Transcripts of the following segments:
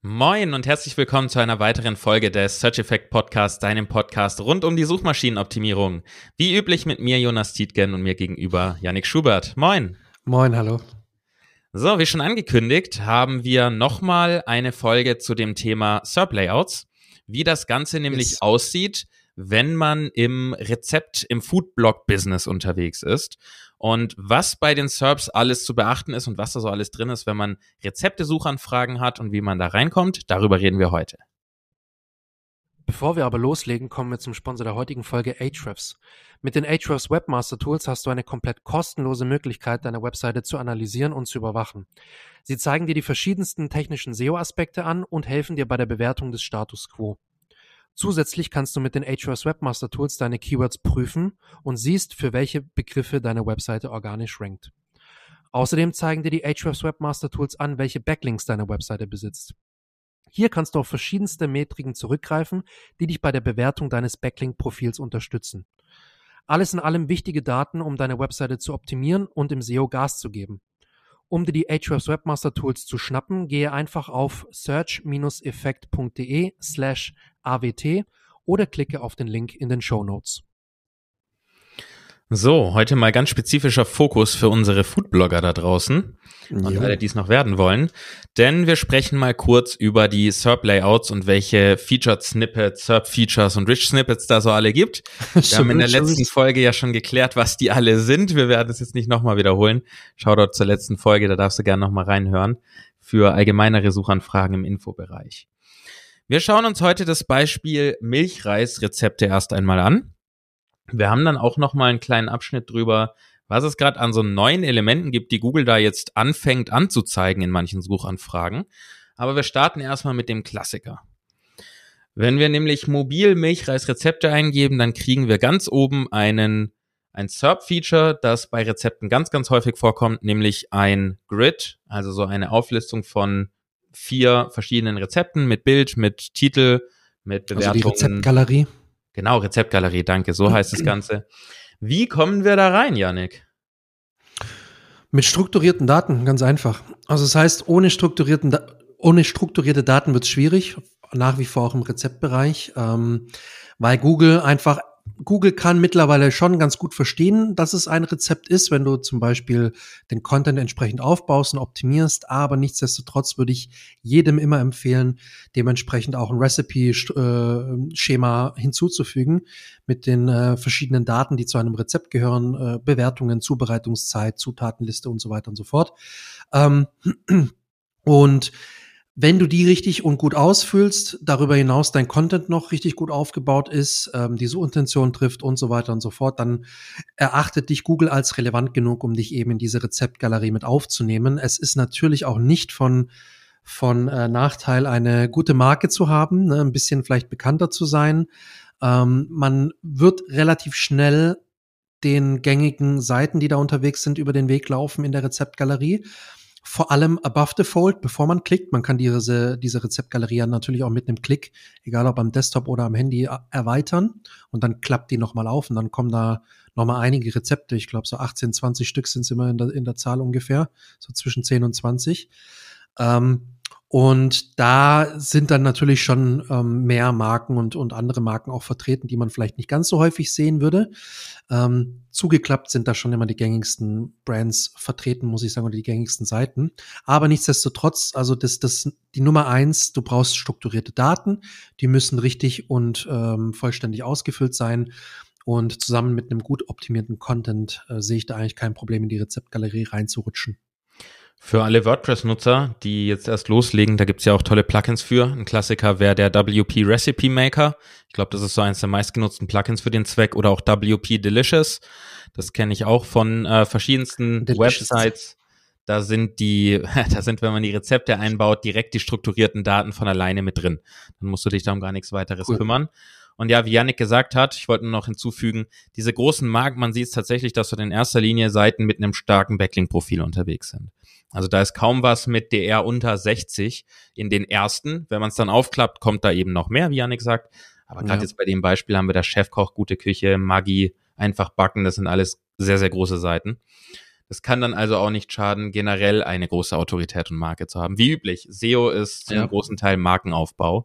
Moin und herzlich willkommen zu einer weiteren Folge des Search Effect Podcasts, deinem Podcast rund um die Suchmaschinenoptimierung. Wie üblich mit mir Jonas Tietgen und mir gegenüber Yannick Schubert. Moin. Moin, hallo. So, wie schon angekündigt, haben wir nochmal eine Folge zu dem Thema SERP-Layouts, wie das Ganze nämlich aussieht, wenn man im Foodblog-Business unterwegs ist und was bei den SERPs alles zu beachten ist und was da so alles drin ist, wenn man Rezepte-Suchanfragen hat und wie man da reinkommt, darüber reden wir heute. Bevor wir aber loslegen, kommen wir zum Sponsor der heutigen Folge, Ahrefs. Mit den Ahrefs Webmaster Tools hast du eine komplett kostenlose Möglichkeit, deine Webseite zu analysieren und zu überwachen. Sie zeigen dir die verschiedensten technischen SEO-Aspekte an und helfen dir bei der Bewertung des Status Quo. Zusätzlich kannst du mit den Ahrefs Webmaster Tools deine Keywords prüfen und siehst, für welche Begriffe deine Webseite organisch rankt. Außerdem zeigen dir die Ahrefs Webmaster Tools an, welche Backlinks deine Webseite besitzt. Hier kannst du auf verschiedenste Metriken zurückgreifen, die dich bei der Bewertung deines Backlink-Profils unterstützen. Alles in allem wichtige Daten, um deine Webseite zu optimieren und im SEO Gas zu geben. Um dir die Ahrefs Webmaster Tools zu schnappen, gehe einfach auf search-effekt.de/awt oder klicke auf den Link in den Shownotes. So, heute mal ganz spezifischer Fokus für unsere Foodblogger da draußen und alle, die es noch werden wollen. Denn wir sprechen mal kurz über die SERP-Layouts und welche Featured Snippets, SERP-Features und Rich Snippets da so alle gibt. Wir haben in der letzten Folge ja schon geklärt, was die alle sind. Wir werden es jetzt nicht nochmal wiederholen. Schau dort zur letzten Folge, da darfst du gerne nochmal reinhören für allgemeinere Suchanfragen im Infobereich. Wir schauen uns heute das Beispiel Milchreisrezepte erst einmal an. Wir haben dann auch nochmal einen kleinen Abschnitt drüber, was es gerade an so neuen Elementen gibt, die Google da jetzt anfängt anzuzeigen in manchen Suchanfragen. Aber wir starten erstmal mit dem Klassiker. Wenn wir nämlich mobil Milchreisrezepte eingeben, dann kriegen wir ganz oben ein SERP-Feature, das bei Rezepten ganz, ganz häufig vorkommt, nämlich ein Grid, also so eine Auflistung von 4 verschiedenen Rezepten mit Bild, mit Titel, mit Bewertungen. Also die Rezeptgalerie. Genau, Rezeptgalerie, danke, so heißt das Ganze. Wie kommen wir da rein, Yannick? Mit strukturierten Daten, ganz einfach. Also das heißt, ohne strukturierte Daten wird es schwierig, nach wie vor auch im Rezeptbereich, weil Google kann mittlerweile schon ganz gut verstehen, dass es ein Rezept ist, wenn du zum Beispiel den Content entsprechend aufbaust und optimierst, aber nichtsdestotrotz würde ich jedem immer empfehlen, dementsprechend auch ein Recipe-Schema hinzuzufügen mit den verschiedenen Daten, die zu einem Rezept gehören, Bewertungen, Zubereitungszeit, Zutatenliste und so weiter und so fort. Und wenn du die richtig und gut ausfüllst, darüber hinaus dein Content noch richtig gut aufgebaut ist, die Suchintention trifft und so weiter und so fort, dann erachtet dich Google als relevant genug, um dich eben in diese Rezeptgalerie mit aufzunehmen. Es ist natürlich auch nicht von Nachteil, eine gute Marke zu haben, ne, ein bisschen vielleicht bekannter zu sein. Man wird relativ schnell den gängigen Seiten, die da unterwegs sind, über den Weg laufen in der Rezeptgalerie. Vor allem above the fold, bevor man klickt. Man kann diese Rezeptgalerie natürlich auch mit einem Klick, egal ob am Desktop oder am Handy, erweitern. Und dann klappt die nochmal auf und dann kommen da nochmal einige Rezepte. Ich glaube, so 18, 20 Stück sind es immer in der Zahl ungefähr. So zwischen 10 und 20. Und da sind dann natürlich schon mehr Marken und andere Marken auch vertreten, die man vielleicht nicht ganz so häufig sehen würde. Zugeklappt sind da schon immer die gängigsten Brands vertreten, muss ich sagen, oder die gängigsten Seiten. Aber nichtsdestotrotz, also die Nummer 1, du brauchst strukturierte Daten, die müssen richtig und vollständig ausgefüllt sein. Und zusammen mit einem gut optimierten Content sehe ich da eigentlich kein Problem, in die Rezeptgalerie reinzurutschen. Für alle WordPress-Nutzer, die jetzt erst loslegen, da gibt's ja auch tolle Plugins für. Ein Klassiker wäre der WP Recipe Maker. Ich glaube, das ist so eins der meistgenutzten Plugins für den Zweck. Oder auch WP Delicious. Das kenne ich auch von verschiedensten Websites. Da sind, wenn man die Rezepte einbaut, direkt die strukturierten Daten von alleine mit drin. Dann musst du dich da um gar nichts weiteres kümmern. Und ja, wie Yannick gesagt hat, ich wollte nur noch hinzufügen, diese großen Marken, man sieht es tatsächlich, dass dort in erster Linie Seiten mit einem starken Backlink-Profil unterwegs sind. Also da ist kaum was mit DR unter 60 in den ersten. Wenn man es dann aufklappt, kommt da eben noch mehr, wie Yannick sagt. Aber gerade jetzt bei dem Beispiel haben wir da Chefkoch, Gute Küche, Maggi, Einfach backen, das sind alles sehr, sehr große Seiten. Es kann dann also auch nicht schaden, generell eine große Autorität und Marke zu haben. Wie üblich, SEO ist zum großen Teil Markenaufbau.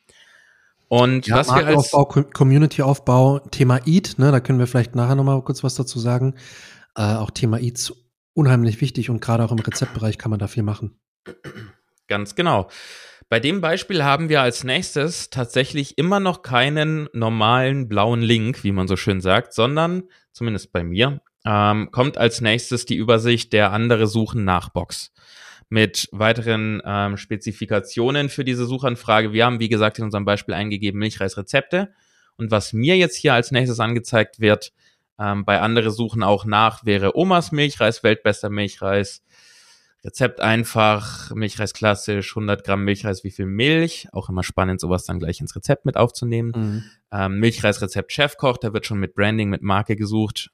Und was wir als Community-Aufbau, Thema EAT, ne, da können wir vielleicht nachher nochmal kurz was dazu sagen. Auch Thema EAT ist unheimlich wichtig und gerade auch im Rezeptbereich kann man da viel machen. Ganz genau. Bei dem Beispiel haben wir als nächstes tatsächlich immer noch keinen normalen blauen Link, wie man so schön sagt, sondern, zumindest bei mir, kommt als nächstes die Übersicht der andere Suchen nach Box mit weiteren Spezifikationen für diese Suchanfrage. Wir haben, wie gesagt, in unserem Beispiel eingegeben Milchreisrezepte. Und was mir jetzt hier als nächstes angezeigt wird, bei andere Suchen auch nach, wäre Omas Milchreis, weltbester Milchreis, Rezept einfach, Milchreis klassisch, 100 Gramm Milchreis, wie viel Milch? Auch immer spannend, sowas dann gleich ins Rezept mit aufzunehmen. Milchreisrezept Chefkoch, da wird schon mit Branding, mit Marke gesucht.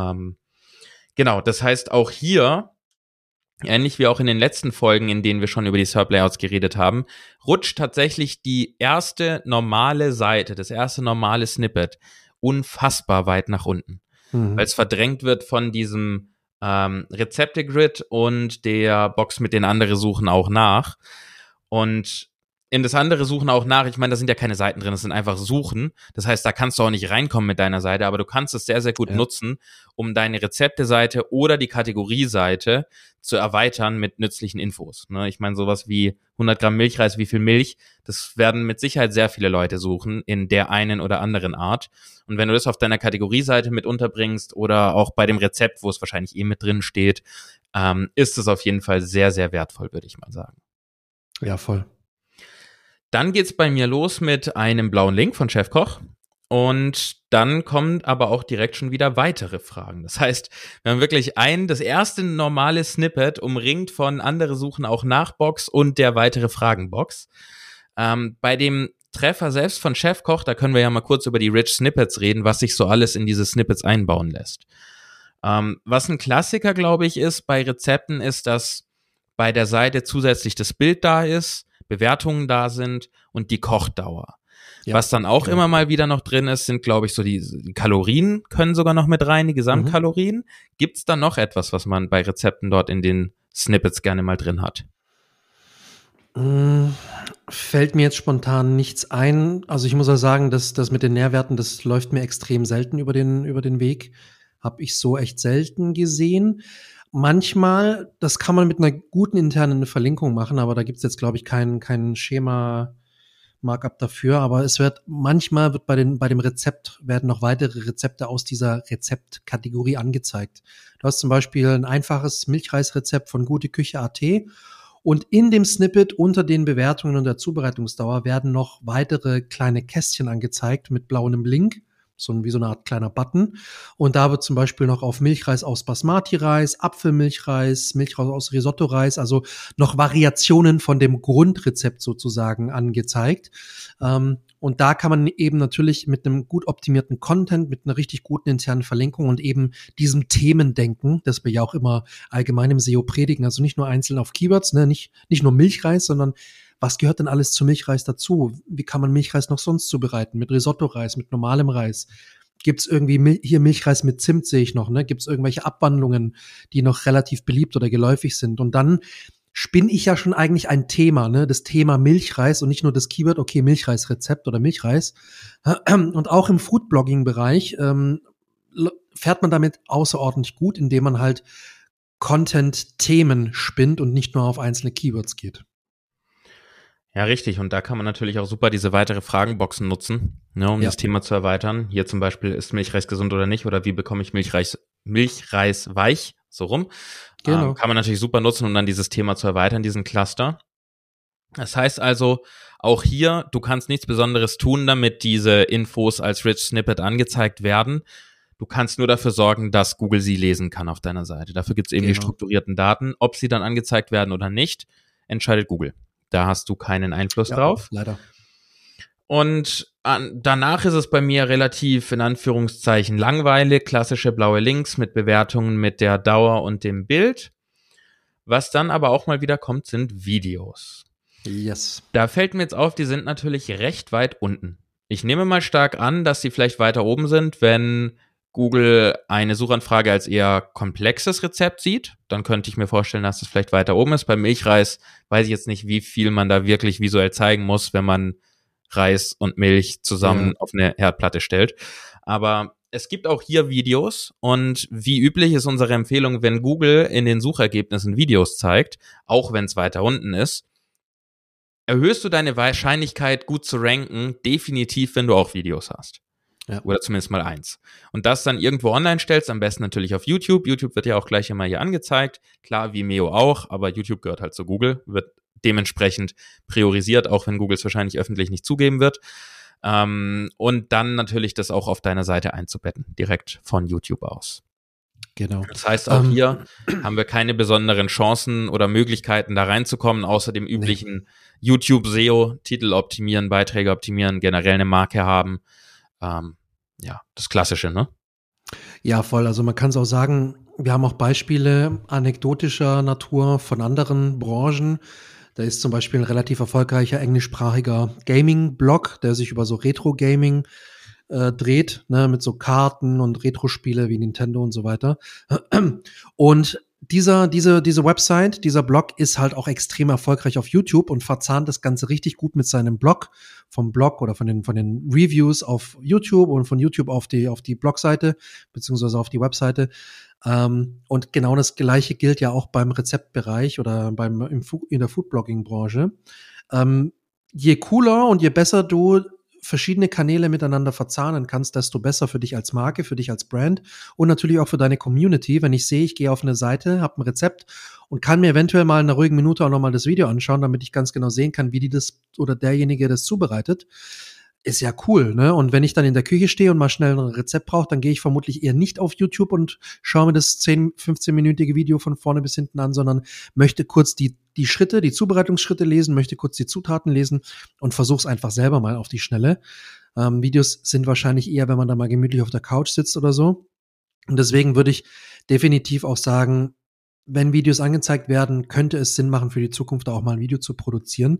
Genau, das heißt auch hier, ähnlich wie auch in den letzten Folgen, in denen wir schon über die SERP-Layouts geredet haben, rutscht tatsächlich die erste normale Seite, das erste normale Snippet unfassbar weit nach unten, weil es verdrängt wird von diesem Rezepte-Grid und der Box mit den anderen Suchen auch nach. Und in das andere Suchen auch nach, ich meine, da sind ja keine Seiten drin, das sind einfach Suchen. Das heißt, da kannst du auch nicht reinkommen mit deiner Seite, aber du kannst es sehr, sehr gut nutzen, um deine Rezepte-Seite oder die Kategorieseite zu erweitern mit nützlichen Infos. Ne? Ich meine, sowas wie 100 Gramm Milchreis, wie viel Milch, das werden mit Sicherheit sehr viele Leute suchen in der einen oder anderen Art. Und wenn du das auf deiner Kategorieseite mit unterbringst oder auch bei dem Rezept, wo es wahrscheinlich mit drin steht, ist es auf jeden Fall sehr, sehr wertvoll, würde ich mal sagen. Ja, voll. Dann geht's bei mir los mit einem blauen Link von Chefkoch. Und dann kommen aber auch direkt schon wieder weitere Fragen. Das heißt, wir haben wirklich das erste normale Snippet umringt von andere Suchen auch nach Box und der weitere Fragenbox. Bei dem Treffer selbst von Chefkoch, da können wir ja mal kurz über die Rich Snippets reden, was sich so alles in diese Snippets einbauen lässt. Was ein Klassiker, glaube ich, ist bei Rezepten, ist, dass bei der Seite zusätzlich das Bild da ist, Bewertungen da sind und die Kochdauer. Ja, was dann auch immer mal wieder noch drin ist, sind, glaube ich, so die Kalorien können sogar noch mit rein, die Gesamtkalorien. Gibt's da noch etwas, was man bei Rezepten dort in den Snippets gerne mal drin hat? Fällt mir jetzt spontan nichts ein. Also ich muss auch sagen, dass das mit den Nährwerten, das läuft mir extrem selten über den Weg. Habe ich so echt selten gesehen. Manchmal, das kann man mit einer guten internen Verlinkung machen, aber da gibt's jetzt, glaube ich, kein Schema-Markup dafür. Aber manchmal wird bei dem Rezept werden noch weitere Rezepte aus dieser Rezeptkategorie angezeigt. Du hast zum Beispiel ein einfaches Milchreisrezept von Gute-Küche.at und in dem Snippet unter den Bewertungen und der Zubereitungsdauer werden noch weitere kleine Kästchen angezeigt mit blauem Link. Wie so eine Art kleiner Button. Und da wird zum Beispiel noch auf Milchreis aus Basmati-Reis, Apfelmilchreis, Milchreis aus Risotto-Reis, also noch Variationen von dem Grundrezept sozusagen angezeigt. Und da kann man eben natürlich mit einem gut optimierten Content, mit einer richtig guten internen Verlinkung und eben diesem Themendenken, das wir ja auch immer allgemein im SEO predigen, also nicht nur einzeln auf Keywords, ne, nicht nur Milchreis, sondern was gehört denn alles zu Milchreis dazu? Wie kann man Milchreis noch sonst zubereiten? Mit Risotto-Reis, mit normalem Reis? Gibt's irgendwie hier Milchreis mit Zimt, sehe ich noch, ne? Gibt's irgendwelche Abwandlungen, die noch relativ beliebt oder geläufig sind? Und dann spinne ich ja schon eigentlich ein Thema, ne? Das Thema Milchreis und nicht nur das Keyword, okay, Milchreisrezept oder Milchreis. Und auch im Foodblogging-Bereich fährt man damit außerordentlich gut, indem man halt Content-Themen spinnt und nicht nur auf einzelne Keywords geht. Ja, richtig. Und da kann man natürlich auch super diese weitere Fragenboxen nutzen, ne, um das Thema zu erweitern. Hier zum Beispiel, ist Milchreis gesund oder nicht? Oder wie bekomme ich Milchreis weich? So rum. Genau. Kann man natürlich super nutzen, um dann dieses Thema zu erweitern, diesen Cluster. Das heißt also, auch hier, du kannst nichts Besonderes tun, damit diese Infos als Rich Snippet angezeigt werden. Du kannst nur dafür sorgen, dass Google sie lesen kann auf deiner Seite. Dafür gibt es eben die strukturierten Daten. Ob sie dann angezeigt werden oder nicht, entscheidet Google. Da hast du keinen Einfluss drauf. Leider. Und danach ist es bei mir relativ, in Anführungszeichen, langweilig. Klassische blaue Links mit Bewertungen mit der Dauer und dem Bild. Was dann aber auch mal wieder kommt, sind Videos. Yes. Da fällt mir jetzt auf, die sind natürlich recht weit unten. Ich nehme mal stark an, dass sie vielleicht weiter oben sind, wenn Google eine Suchanfrage als eher komplexes Rezept sieht, dann könnte ich mir vorstellen, dass es vielleicht weiter oben ist. Beim Milchreis weiß ich jetzt nicht, wie viel man da wirklich visuell zeigen muss, wenn man Reis und Milch zusammen auf eine Herdplatte stellt. Aber es gibt auch hier Videos und wie üblich ist unsere Empfehlung, wenn Google in den Suchergebnissen Videos zeigt, auch wenn es weiter unten ist, erhöhst du deine Wahrscheinlichkeit, gut zu ranken, definitiv, wenn du auch Videos hast. Ja. Oder zumindest mal eins. Und das dann irgendwo online stellst, am besten natürlich auf YouTube. YouTube wird ja auch gleich immer hier angezeigt. Klar, Vimeo auch, aber YouTube gehört halt zu Google, wird dementsprechend priorisiert, auch wenn Google es wahrscheinlich öffentlich nicht zugeben wird. Und dann natürlich das auch auf deiner Seite einzubetten, direkt von YouTube aus. Genau. Das heißt, auch hier haben wir keine besonderen Chancen oder Möglichkeiten, da reinzukommen, außer dem üblichen YouTube-SEO, Titel optimieren, Beiträge optimieren, generell eine Marke haben. Ja, das Klassische, ne? Ja, voll. Also man kann es auch sagen, wir haben auch Beispiele anekdotischer Natur von anderen Branchen. Da ist zum Beispiel ein relativ erfolgreicher englischsprachiger Gaming-Blog, der sich über so Retro-Gaming dreht, ne, mit so Karten und Retro-Spiele wie Nintendo und so weiter. Und diese Website, dieser Blog ist halt auch extrem erfolgreich auf YouTube und verzahnt das Ganze richtig gut mit seinem Blog, vom Blog oder von den Reviews auf YouTube und von YouTube auf die Blogseite, beziehungsweise auf die Webseite. Und genau das Gleiche gilt ja auch beim Rezeptbereich oder in der Foodblogging-Branche. Je cooler und je besser du verschiedene Kanäle miteinander verzahnen kannst, desto besser für dich als Marke, für dich als Brand und natürlich auch für deine Community. Wenn ich sehe, ich gehe auf eine Seite, habe ein Rezept und kann mir eventuell mal in einer ruhigen Minute auch nochmal das Video anschauen, damit ich ganz genau sehen kann, wie die das oder derjenige das zubereitet, ist ja cool, ne? Und wenn ich dann in der Küche stehe und mal schnell ein Rezept brauche, dann gehe ich vermutlich eher nicht auf YouTube und schaue mir das 10-, 15-minütige Video von vorne bis hinten an, sondern möchte kurz die Schritte, die Zubereitungsschritte lesen, möchte kurz die Zutaten lesen und versuche es einfach selber mal auf die Schnelle. Videos sind wahrscheinlich eher, wenn man da mal gemütlich auf der Couch sitzt oder so. Und deswegen würde ich definitiv auch sagen, wenn Videos angezeigt werden, könnte es Sinn machen, für die Zukunft auch mal ein Video zu produzieren.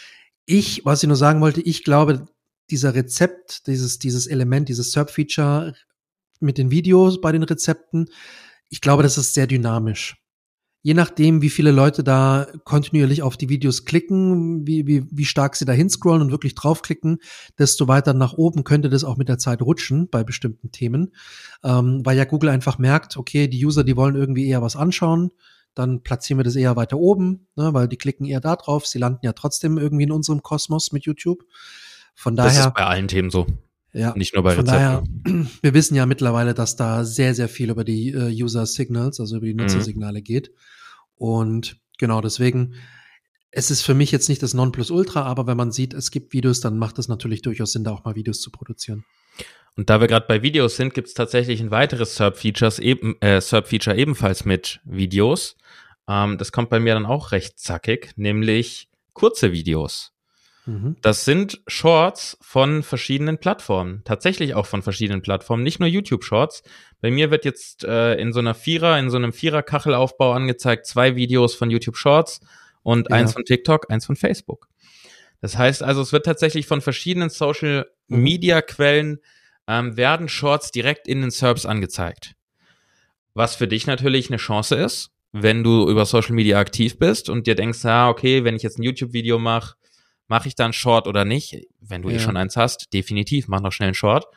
Was ich nur sagen wollte, ich glaube, dieser Rezept, dieses Element, dieses SERP-Feature mit den Videos bei den Rezepten, ich glaube, das ist sehr dynamisch. Je nachdem, wie viele Leute da kontinuierlich auf die Videos klicken, wie stark sie da hinscrollen und wirklich draufklicken, desto weiter nach oben könnte das auch mit der Zeit rutschen bei bestimmten Themen, weil ja Google einfach merkt, okay, die User, die wollen irgendwie eher was anschauen, dann platzieren wir das eher weiter oben, ne, weil die klicken eher da drauf, sie landen ja trotzdem irgendwie in unserem Kosmos mit YouTube. Von daher, das ist bei allen Themen so. Ja, nicht nur bei Rezepten. Daher, wir wissen ja mittlerweile, dass da sehr, sehr viel über die User Signals, also über die Nutzersignale geht. Und genau deswegen, es ist für mich jetzt nicht das Nonplusultra, aber wenn man sieht, es gibt Videos, dann macht es natürlich durchaus Sinn, da auch mal Videos zu produzieren. Und da wir gerade bei Videos sind, gibt es tatsächlich ein weiteres SERP-Feature ebenfalls mit Videos. Das kommt bei mir dann auch recht zackig, nämlich kurze Videos. Das sind Shorts von verschiedenen Plattformen. Tatsächlich auch von verschiedenen Plattformen, nicht nur YouTube-Shorts. Bei mir wird jetzt in so einem Vierer-Kachelaufbau angezeigt, 2 Videos von YouTube-Shorts und eins von TikTok, eins von Facebook. Das heißt also, es wird tatsächlich von verschiedenen Social-Media-Quellen werden Shorts direkt in den SERPs angezeigt. Was für dich natürlich eine Chance ist, wenn du über Social Media aktiv bist und dir denkst, okay, wenn ich jetzt ein YouTube-Video mache ich da einen Short oder nicht? Wenn du schon eins hast, definitiv, mach noch schnell einen Short.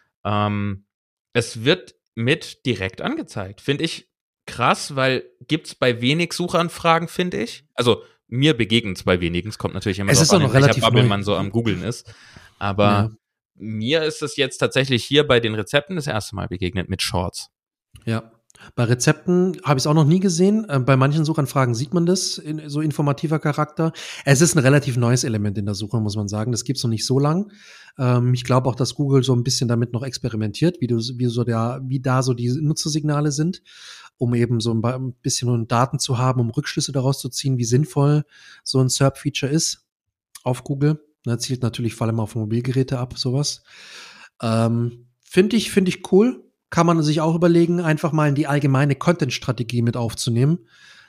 Es wird mit direkt angezeigt. Finde ich krass, weil gibt's bei wenig Suchanfragen, finde ich. Also mir begegnet es bei wenigen. Es kommt natürlich immer drauf an, in welcher Bubble man so am Googlen ist. Aber mir ist es jetzt tatsächlich hier bei den Rezepten das erste Mal begegnet mit Shorts. Ja. Bei Rezepten habe ich es auch noch nie gesehen. Bei manchen Suchanfragen sieht man das in so informativer Charakter. Es ist ein relativ neues Element in der Suche, muss man sagen. Das gibt's noch nicht so lang. Ich glaube auch, dass Google so ein bisschen damit noch experimentiert, wie da so die Nutzersignale sind, um eben so ein bisschen Daten zu haben, um Rückschlüsse daraus zu ziehen, wie sinnvoll so ein SERP-Feature ist auf Google. Das zielt natürlich vor allem auf Mobilgeräte ab, sowas. Finde ich cool. Kann man sich auch überlegen, einfach mal in die allgemeine Content-Strategie mit aufzunehmen.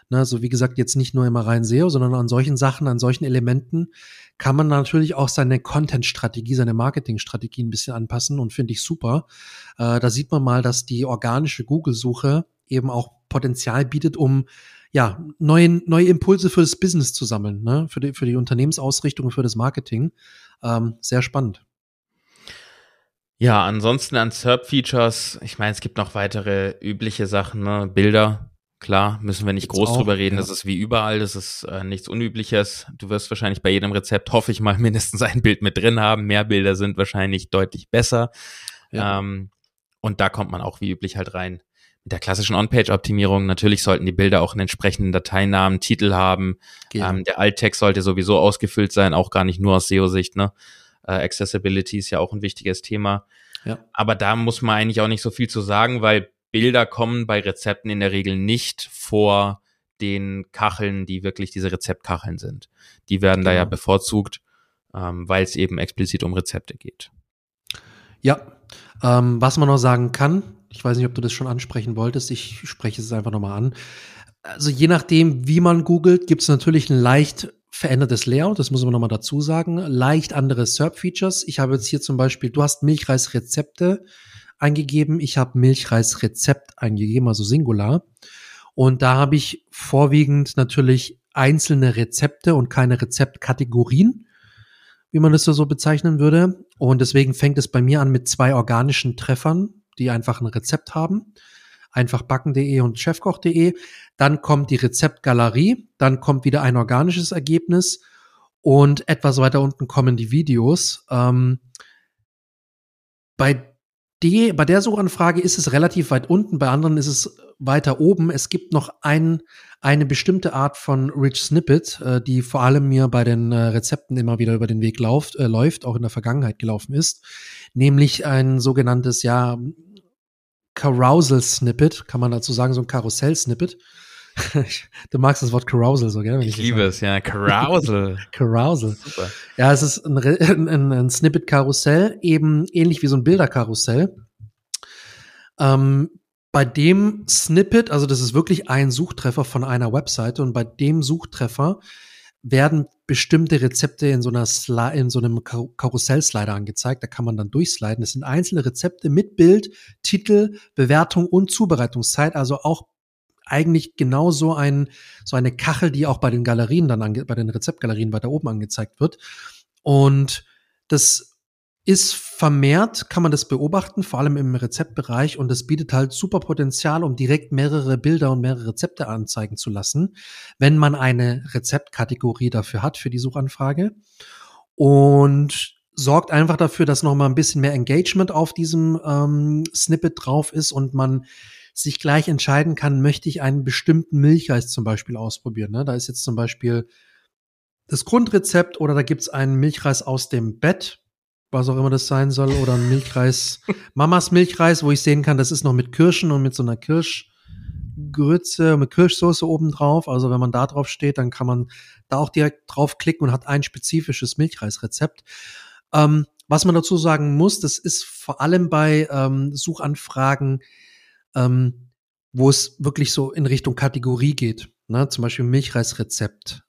Ne, so wie gesagt, jetzt nicht nur immer rein SEO, sondern an solchen Sachen, an solchen Elementen kann man natürlich auch seine Content-Strategie, seine Marketing-Strategie ein bisschen anpassen und finde ich super. Da sieht man mal, dass die organische Google-Suche eben auch Potenzial bietet, um ja, neue Impulse für das Business zu sammeln, ne? Für die Unternehmensausrichtung, für das Marketing. Sehr spannend. Ja, ansonsten an SERP-Features, ich meine, es gibt noch weitere übliche Sachen, ne? Bilder, klar, müssen wir nicht Gibt's groß auch, drüber reden, ja. das ist wie überall, das ist nichts Unübliches. Du wirst wahrscheinlich bei jedem Rezept, hoffe ich mal, mindestens ein Bild mit drin haben. Mehr Bilder sind wahrscheinlich deutlich besser. Ja. Und da kommt man auch wie üblich halt rein. Mit der klassischen On-Page-Optimierung, natürlich sollten die Bilder auch einen entsprechenden Dateinamen, Titel haben. Genau. Der Alttext sollte sowieso ausgefüllt sein, auch gar nicht nur aus SEO-Sicht, ne? Accessibility ist ja auch ein wichtiges Thema. Ja. Aber da muss man eigentlich auch nicht so viel zu sagen, weil Bilder kommen bei Rezepten in der Regel nicht vor den Kacheln, die wirklich diese Rezeptkacheln sind. Die werden da ja bevorzugt, weil es eben explizit um Rezepte geht. Ja, was man noch sagen kann, ich weiß nicht, ob du das schon ansprechen wolltest, ich spreche es einfach nochmal an. Also je nachdem, wie man googelt, gibt es natürlich ein leicht verändertes Layout, das muss man nochmal dazu sagen, leicht andere SERP-Features. Ich habe jetzt hier zum Beispiel, du hast Milchreisrezepte eingegeben, ich habe Milchreisrezept eingegeben, also Singular. Und da habe ich vorwiegend natürlich einzelne Rezepte und keine Rezeptkategorien, wie man das so bezeichnen würde. Und deswegen fängt es bei mir an mit 2 organischen Treffern, die einfach ein Rezept haben. Einfachbacken.de und chefkoch.de. Dann kommt die Rezeptgalerie. Dann kommt wieder ein organisches Ergebnis. Und etwas weiter unten kommen die Videos. Bei der Suchanfrage ist es relativ weit unten, bei anderen ist es weiter oben. Es gibt noch eine bestimmte Art von Rich Snippet, die vor allem mir bei den Rezepten immer wieder über den Weg läuft, auch in der Vergangenheit gelaufen ist, nämlich ein sogenanntes, ja, Carousel-Snippet, kann man dazu sagen, so ein Karussell-Snippet. Du magst das Wort Carousel so, gell? Ich liebe es, ja. Carousel. Carousel. Super. Ja, es ist ein Snippet-Karussell, eben ähnlich wie so ein Bilderkarussell. Bei dem Snippet, also das ist wirklich ein Suchtreffer von einer Webseite und bei dem Suchtreffer werden bestimmte Rezepte in so einem Karussell-Slider angezeigt. Da kann man dann durchsliden. Das sind einzelne Rezepte mit Bild, Titel, Bewertung und Zubereitungszeit. Also auch eigentlich genau so eine Kachel, die auch bei den Galerien bei den Rezeptgalerien weiter oben angezeigt wird. Und das ist vermehrt, kann man das beobachten, vor allem im Rezeptbereich, und das bietet halt super Potenzial, um direkt mehrere Bilder und mehrere Rezepte anzeigen zu lassen, wenn man eine Rezeptkategorie dafür hat, für die Suchanfrage. Und sorgt einfach dafür, dass noch mal ein bisschen mehr Engagement auf diesem Snippet drauf ist und man sich gleich entscheiden kann, möchte ich einen bestimmten Milchreis zum Beispiel ausprobieren. Ne? Da ist jetzt zum Beispiel das Grundrezept oder da gibt's einen Milchreis aus dem Bett, was auch immer das sein soll, oder ein Milchreis, Mamas Milchreis, wo ich sehen kann, das ist noch mit Kirschen und mit so einer Kirschgrütze, mit Kirschsoße oben drauf. Also wenn man da drauf steht, dann kann man da auch direkt draufklicken und hat ein spezifisches Milchreisrezept. Was man dazu sagen muss, das ist vor allem bei Suchanfragen, wo es wirklich so in Richtung Kategorie geht. Ne? Zum Beispiel Milchreisrezept,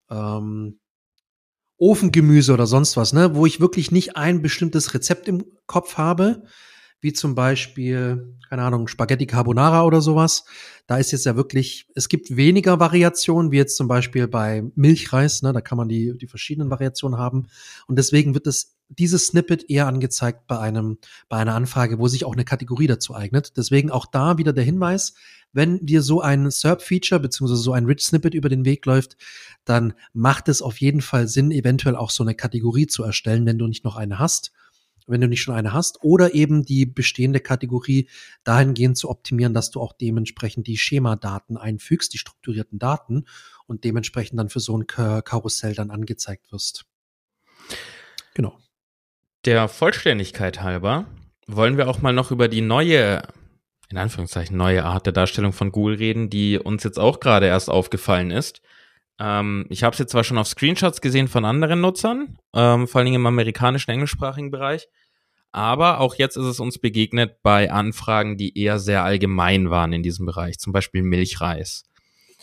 Ofengemüse oder sonst was, ne, wo ich wirklich nicht ein bestimmtes Rezept im Kopf habe, wie zum Beispiel, keine Ahnung, Spaghetti Carbonara oder sowas. Da ist jetzt ja wirklich, es gibt weniger Variationen, wie jetzt zum Beispiel bei Milchreis, ne, da kann man die verschiedenen Variationen haben. Und deswegen wird dieses Snippet eher angezeigt bei einer Anfrage, wo sich auch eine Kategorie dazu eignet. Deswegen auch da wieder der Hinweis, wenn dir so ein SERP-Feature beziehungsweise so ein Rich Snippet über den Weg läuft, dann macht es auf jeden Fall Sinn, eventuell auch so eine Kategorie zu erstellen, wenn du nicht noch eine hast. Wenn du nicht schon eine hast, oder eben die bestehende Kategorie dahingehend zu optimieren, dass du auch dementsprechend die Schemadaten einfügst, die strukturierten Daten, und dementsprechend dann für so ein Karussell dann angezeigt wirst. Genau. Der Vollständigkeit halber wollen wir auch mal noch über die neue, in Anführungszeichen, neue Art der Darstellung von Google reden, die uns jetzt auch gerade erst aufgefallen ist. Ich habe es jetzt zwar schon auf Screenshots gesehen von anderen Nutzern, vor allen Dingen im amerikanischen, englischsprachigen Bereich, aber auch jetzt ist es uns begegnet bei Anfragen, die eher sehr allgemein waren in diesem Bereich, zum Beispiel Milchreis.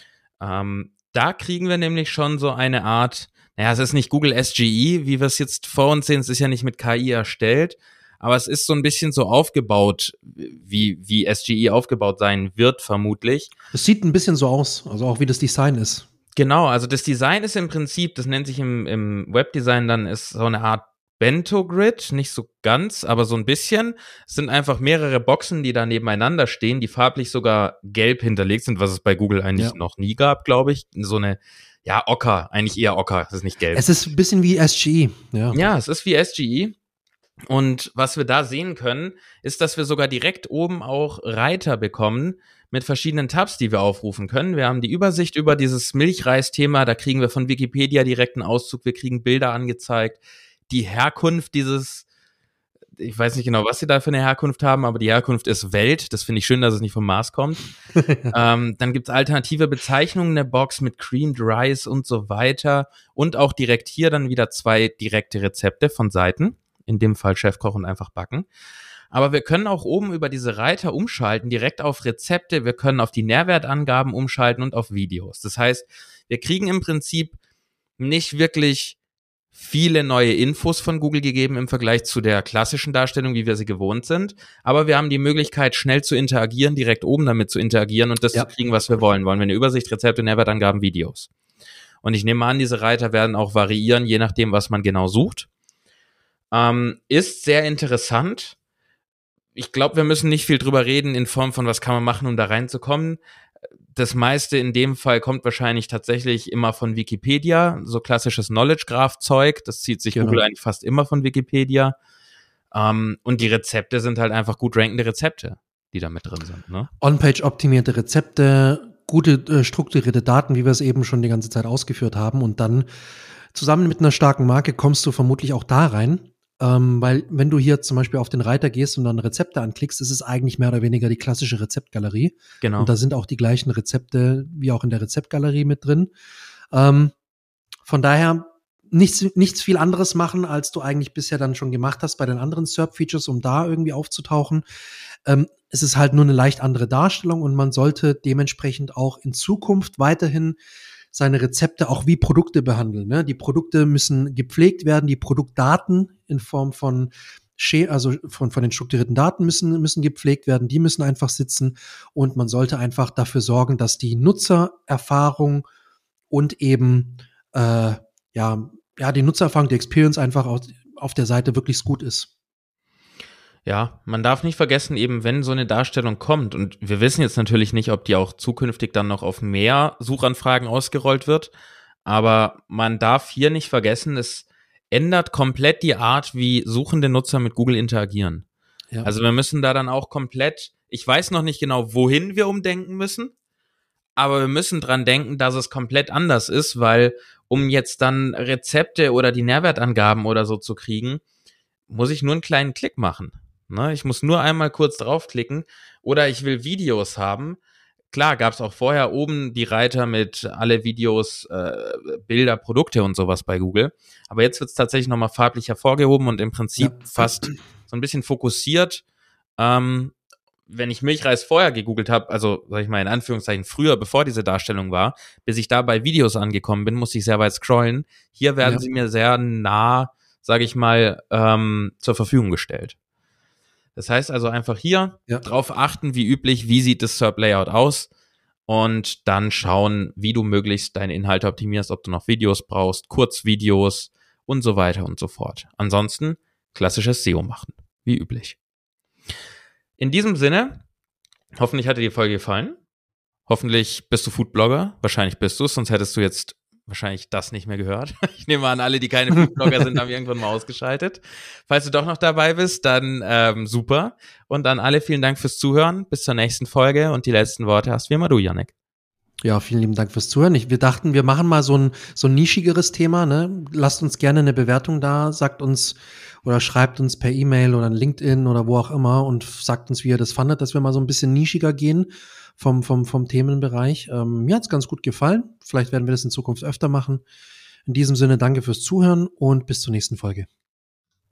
Da kriegen wir nämlich schon so eine Art, naja, es ist nicht Google SGE, wie wir es jetzt vor uns sehen, es ist ja nicht mit KI erstellt, aber es ist so ein bisschen so aufgebaut, wie SGE aufgebaut sein wird, vermutlich. Es sieht ein bisschen so aus, also auch wie das Design ist. Genau, also das Design ist im Prinzip, das nennt sich im Webdesign dann, ist so eine Art Bento-Grid, nicht so ganz, aber so ein bisschen. Es sind einfach mehrere Boxen, die da nebeneinander stehen, die farblich sogar gelb hinterlegt sind, was es bei Google eigentlich noch nie gab, glaube ich. So eine, ja, Ocker, eigentlich eher Ocker, es ist nicht gelb. Es ist ein bisschen wie SGE. Ja, es ist wie SGE. Und was wir da sehen können, ist, dass wir sogar direkt oben auch Reiter bekommen mit verschiedenen Tabs, die wir aufrufen können. Wir haben die Übersicht über dieses Milchreis-Thema, da kriegen wir von Wikipedia direkt einen Auszug, wir kriegen Bilder angezeigt. Die Herkunft dieses, ich weiß nicht genau, was sie da für eine Herkunft haben, aber die Herkunft ist Welt. Das finde ich schön, dass es nicht vom Mars kommt. Dann gibt es alternative Bezeichnungen in der Box mit Creamed Rice und so weiter. Und auch direkt hier dann wieder 2 direkte Rezepte von Seiten. In dem Fall Chefkoch und einfach backen. Aber wir können auch oben über diese Reiter umschalten, direkt auf Rezepte. Wir können auf die Nährwertangaben umschalten und auf Videos. Das heißt, wir kriegen im Prinzip nicht wirklich viele neue Infos von Google gegeben im Vergleich zu der klassischen Darstellung, wie wir sie gewohnt sind. Aber wir haben die Möglichkeit, schnell zu interagieren, direkt oben damit zu interagieren und das zu kriegen, was wir wollen. Wollen wir eine Übersicht, Rezepte, Nährwertangaben, Videos. Und ich nehme an, diese Reiter werden auch variieren, je nachdem, was man genau sucht. Ist sehr interessant. Ich glaube, wir müssen nicht viel drüber reden in Form von, was kann man machen, um da reinzukommen. Das meiste in dem Fall kommt wahrscheinlich tatsächlich immer von Wikipedia, so klassisches Knowledge-Graph-Zeug. Das zieht sich Google eigentlich fast immer von Wikipedia. Und die Rezepte sind halt einfach gut rankende Rezepte, die da mit drin sind. Ne? On-Page optimierte Rezepte, gute strukturierte Daten, wie wir es eben schon die ganze Zeit ausgeführt haben. Und dann zusammen mit einer starken Marke kommst du vermutlich auch da rein. Weil wenn du hier zum Beispiel auf den Reiter gehst und dann Rezepte anklickst, ist es eigentlich mehr oder weniger die klassische Rezeptgalerie. Genau. Und da sind auch die gleichen Rezepte wie auch in der Rezeptgalerie mit drin. Von daher nichts viel anderes machen, als du eigentlich bisher dann schon gemacht hast bei den anderen SERP-Features, um da irgendwie aufzutauchen. Es ist halt nur eine leicht andere Darstellung und man sollte dementsprechend auch in Zukunft weiterhin seine Rezepte auch wie Produkte behandeln. Ne? Die Produkte müssen gepflegt werden, die Produktdaten in Form von von den strukturierten Daten müssen gepflegt werden, die müssen einfach sitzen und man sollte einfach dafür sorgen, dass die Nutzererfahrung und eben die Nutzererfahrung, die Experience einfach auf der Seite wirklich gut ist. Ja, man darf nicht vergessen, eben wenn so eine Darstellung kommt, und wir wissen jetzt natürlich nicht, ob die auch zukünftig dann noch auf mehr Suchanfragen ausgerollt wird, aber man darf hier nicht vergessen, es ändert komplett die Art, wie suchende Nutzer mit Google interagieren. Ja. Also wir müssen da dann auch komplett, ich weiß noch nicht genau, wohin wir umdenken müssen, aber wir müssen dran denken, dass es komplett anders ist, weil um jetzt dann Rezepte oder die Nährwertangaben oder so zu kriegen, muss ich nur einen kleinen Klick machen. Ich muss nur einmal kurz draufklicken oder ich will Videos haben. Klar, gab es auch vorher oben die Reiter mit alle Videos, Bilder, Produkte und sowas bei Google. Aber jetzt wird es tatsächlich nochmal farblich hervorgehoben und im Prinzip fast so ein bisschen fokussiert. Wenn ich Milchreis vorher gegoogelt habe, also sag ich mal in Anführungszeichen früher, bevor diese Darstellung war, bis ich da bei Videos angekommen bin, musste ich sehr weit scrollen. Hier werden sie mir sehr nah, sage ich mal, zur Verfügung gestellt. Das heißt also einfach hier drauf achten, wie üblich, wie sieht das SERP-Layout aus und dann schauen, wie du möglichst deine Inhalte optimierst, ob du noch Videos brauchst, Kurzvideos und so weiter und so fort. Ansonsten klassisches SEO machen, wie üblich. In diesem Sinne, hoffentlich hat dir die Folge gefallen. Hoffentlich bist du Foodblogger. Wahrscheinlich bist du es, sonst hättest du jetzt wahrscheinlich das nicht mehr gehört. Ich nehme an, alle, die keine Foodblogger sind, haben irgendwann mal ausgeschaltet. Falls du doch noch dabei bist, dann super. Und an alle vielen Dank fürs Zuhören. Bis zur nächsten Folge. Und die letzten Worte hast wie immer du, Yannick. Ja, vielen lieben Dank fürs Zuhören. Wir dachten, wir machen mal so ein nischigeres Thema. Ne? Lasst uns gerne eine Bewertung da. Sagt uns oder schreibt uns per E-Mail oder LinkedIn oder wo auch immer und sagt uns, wie ihr das fandet, dass wir mal so ein bisschen nischiger gehen vom Themenbereich. Mir hat's ganz gut gefallen. Vielleicht werden wir das in Zukunft öfter machen. In diesem Sinne, danke fürs Zuhören und bis zur nächsten Folge.